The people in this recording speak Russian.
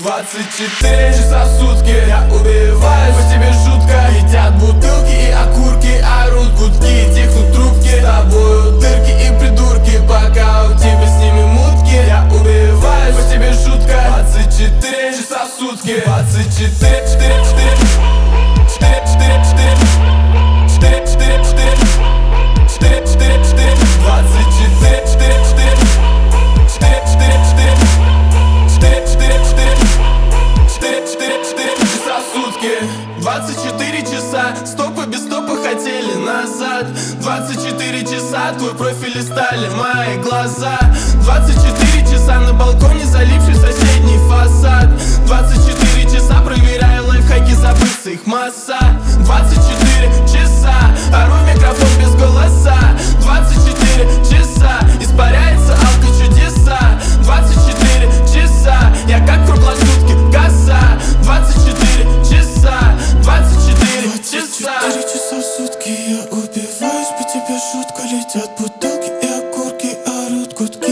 24 часа в сутки я убиваюсь по тебе жутко. Летят бутылки и окурки, орут гудки, тихнут трубки. С тобою дырки и придурки, пока у тебя с ними мутки. Я убиваюсь по тебе жутко. 24 часа в сутки. 24, 4, 4, 4, 4, 4, 4, 4, 4, 4, 4, 4, 4, 24, 4, 4, 4, 4, 4, 4 часа в сутки. 24 часа, стопы без стопа хотели назад. 24 часа, твой профиль листали мои глаза. 24 часа на балконе, заливший соседний фасад. 24 часа, проверяю лайфхаки, забыться их масса. 24 часа, ору в микрофон без голоса. 24 часа, испаряется алко чудеса. 24 часа, я как круглосутки касса. 24 часа, 24 часа. 24 часа в сутки я убиваюсь по тебе жутко. Летят бутылки и окурки, орут гудки.